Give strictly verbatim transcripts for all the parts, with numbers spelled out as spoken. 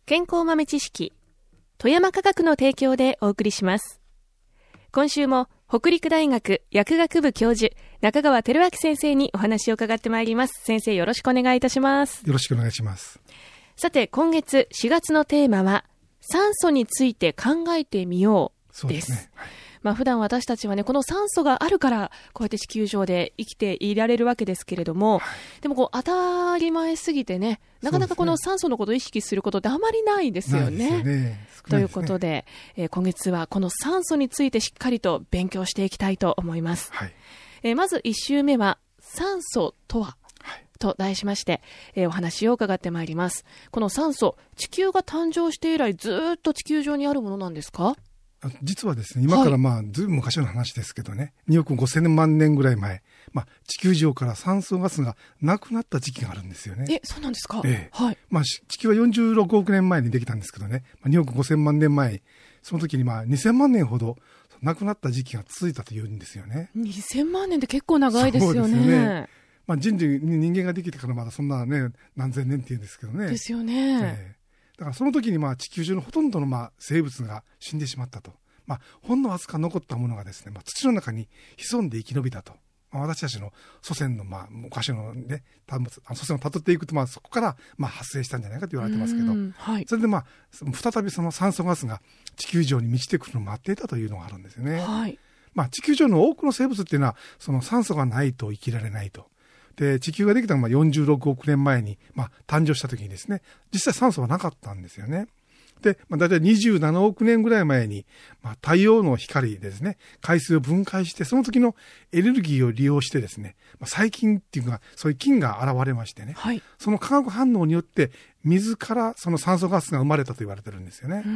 健康豆知識、富山科学の提供でお送りします。今週も北陸大学薬学部教授中川輝明先生にお話を伺ってまいります。先生、よろしくお願いいたします。 よろしくお願いします。さて、今月しがつのテーマは酸素について考えてみようです。 そうですね。はい、 まあ、普段私たちはね、この酸素があるからこうやって地球上で生きていられるわけですけれども、はい、でもこう当たり前すぎてね、なかなかこの酸素のことを意識することってあまりないですよね。 ないですよね。 ということで、えー、今月はこの酸素についてしっかりと勉強していきたいと思います。 はい、 えー、まずいち週目は酸素とは、はい、と題しまして、えー、お話を伺ってまいります。この酸素、地球が誕生して以来ずっと地球上にあるものなんですか？ 実はですね、今からまあ、ずいぶん昔の話ですけどね、におくごせんまんねんぐらい前、まあ、地球上から酸素ガスがなくなった時期があるんですよね。 え、そうなんですか？ ええ、 はい。 まあ、地球はよんじゅうろくおくねんまえにできたんですけどね、におくごせんまんねんまえ、その時にまあ、にせんまんねんほどなくなった時期が続いたというんですよね。 にせんまんねんって結構長いですよね。そうですよね。 まあ、人類、人間ができてからまだそんなね、何千年っていうんですけどね。 ですよね。 ええ、だからその時にまあ、地球上のほとんどのまあ、生物が死んでしまったと。まあ、ほんのわずか残ったものがですね、まあ、土の中に潜んで生き延びたと。まあ、私たちの祖先の、まあ、昔のね、祖先をたどっていくと、まあ、そこから、まあ、発生したんじゃないかと言われてますけど、はい、それでまあ、再びその酸素ガスが地球上に満ちてくるのを待っていたというのがあるんですよね。 はい、まあ、地球上の多くの生物っていうのは、その酸素がないと生きられないと。で、地球ができたのはよんじゅうろくおくねんまえに、まあ、誕生した時にですね、実際酸素はなかったんですよね。で、まあ、だいたいにじゅうななおくねんぐらい前に、まあ、太陽の光ですね、海水を分解して、その時のエネルギーを利用してですね、まあ、細菌っていうか、そういう菌が現れましてね、はい、その化学反応によって、水からその酸素ガスが生まれたと言われてるんですよね。 うん、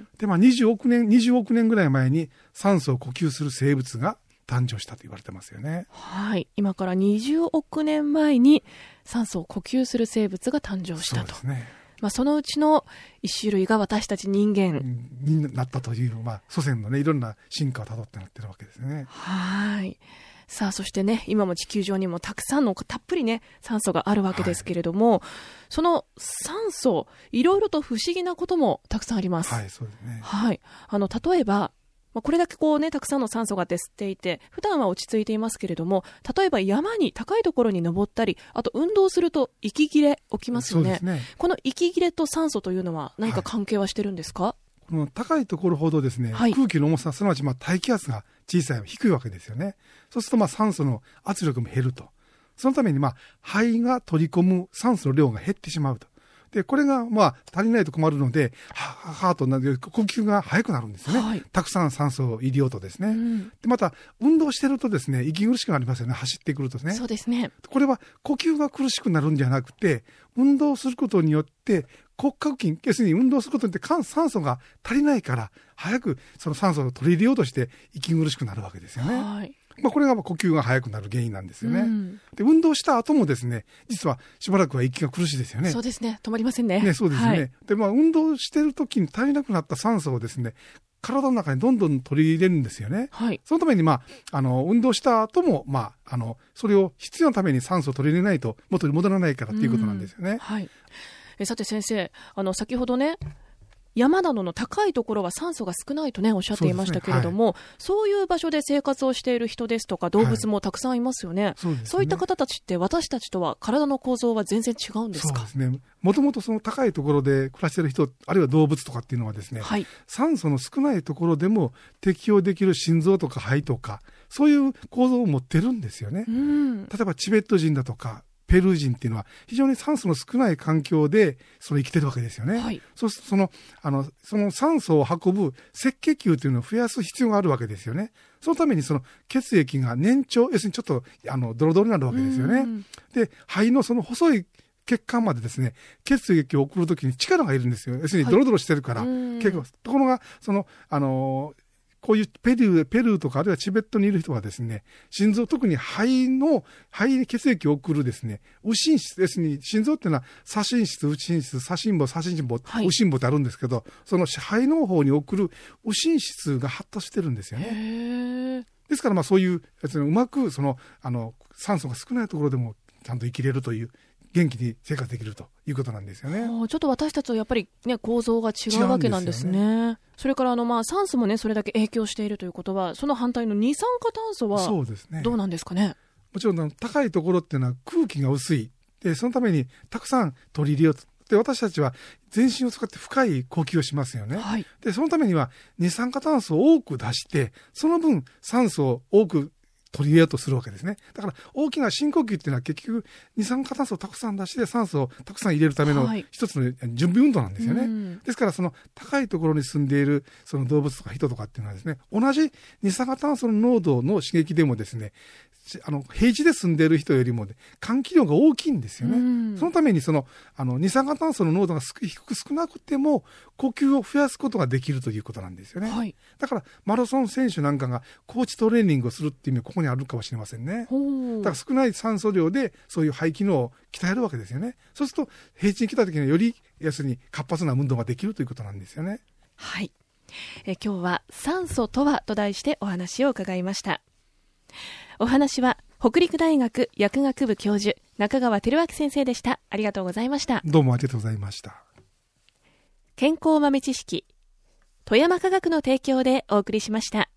で、まあ、にじゅうおくねん、にじゅうおくねんぐらい前に酸素を呼吸する生物が誕生したと言われてますよね。 はい。今からにじゅうおくねんまえに酸素を呼吸する生物が誕生したと。 そうですね。 まあ、そのうちの一種類が私たち人間になったという、まあ、祖先のね、いろんな進化をたどってなってるわけですね。 はい。さあ、そしてね、今も地球上にもたくさんのたっぷりね、酸素があるわけですけれども、はい、その酸素、いろいろと不思議なこともたくさんあります。 はい、そうですね。 はい。あの、例えば、これだけこうね、たくさんの酸素が出吸っていて、普段は落ち着いていますけれども、例えば山に高いところに登ったり、あと運動すると息切れ起きますよね。 そうですね。 この息切れと酸素というのは何か関係はしてるんですか？はい、 この高いところほどですね、はい、空気の重さ、すなわちまあ大気圧が小さい、低いわけですよね。そうするとまあ酸素の圧力も減ると。そのためにまあ肺が取り込む酸素の量が減ってしまうと。で、これが、まあ、足りないと困るので、は、は、はとなる、呼吸が速くなるんですよね。はい、たくさん酸素を入れようとですね。うん、で、また、運動してるとですね、息苦しくなりますよね。走ってくるとね。 そうですね。 これは、呼吸が苦しくなるんじゃなくて、運動することによって、骨格筋、要するに運動することによって酸素が足りないから、早くその酸素を取り入れようとして、息苦しくなるわけですよね。はい。まあ、これが呼吸が速くなる原因なんですよね。うん、で、運動した後もですね、実はしばらくは息が苦しいですよね。 そうですね。止まりませんね。 ね、そうですよね。 はい、 で、まあ、運動してる時に足りなくなった酸素をですね、体の中にどんどん取り入れるんですよね。はい。そのために、まあ、あの、運動した後も、まあ、あの、それを必要なために酸素を取り入れないと元に戻らないからっていうことなんですよね。うん、 はい。え、さて先生、あの、先ほどね、山などの高いところは酸素が少ないとね、おっしゃっていましたけれども、そうですね、はい、そういう場所で生活をしている人ですとか動物もたくさんいますよね。はい、そうですね。そういった方たちって私たちとは体の構造は全然違うんですか？ そうですね。もともとその高いところで暮らしている人、あるいは動物とかっていうのはですね、はい、酸素の少ないところでも適応できる心臓とか肺とか、そういう構造を持ってるんですよね。うん、例えばチベット人だとか、ペルー人っていうのは非常に酸素の少ない環境でそれ生きてるわけですよね。はい、そうするとその、あの、その酸素を運ぶ赤血球というのを増やす必要があるわけですよね。そのためにその血液が粘稠、要するにちょっと、あの、ドロドロになるわけですよね。で、肺のその細い血管までですね、血液を送るときに力がいるんですよ。要するにドロドロしてるから。はい、結構ところが、その、あの、こういうペルー、ペルーとかあるいはチベットにいる人はですね、心臓、特に肺の、肺に血液を送るですね、右心室、要するに心臓っていうのは左心室、右心室、左心房、左心房、はい、右心房ってあるんですけど、その肺の方に送る右心室が発達してるんですよね。へー。ですからまあそういう、うまくその、あの、酸素が少ないところでもちゃんと生きれるという元気に生活できるということなんですよね。 ちょっと私たちとやっぱり、ね、構造が違うわけなんですね。ですね。それからあの、まあ、酸素も、ね、それだけ影響しているということは、その反対の二酸化炭素はどうなんですかね。 もちろん高いところっていうのは空気が薄いで、そのためにたくさん取り入れようと。で、私たちは全身を使って深い呼吸をしますよね。はい、で、そのためには二酸化炭素を多く出して、その分酸素を多く取り入れようとするわけですね。だから大きな深呼吸っていうのは結局二酸化炭素をたくさん出して酸素をたくさん入れるための一つの準備運動なんですよね。はい、ですからその高いところに住んでいるその動物とか人とかっていうのはですね、同じ二酸化炭素の濃度の刺激でもですね、あの平地で住んでいる人よりも、ね、換気量が大きいんですよね。そのためにそのあの二酸化炭素の濃度が低く少なくても呼吸を増やすことができるということなんですよね。はい、だからマラソン選手なんかが高地トレーニングをするっていう意味はここにあるかもしれませんね。だから少ない酸素量でそういう肺機能を鍛えるわけですよね。そうすると平地に来た時にはより要するに活発な運動ができるということなんですよね。 はい、え今日は酸素とはと題してお話を伺いました。お話は北陸大学薬学部教授中川輝明先生でした。ありがとうございました。 どうもありがとうございました。 健康豆知識、富山科学の提供でお送りしました。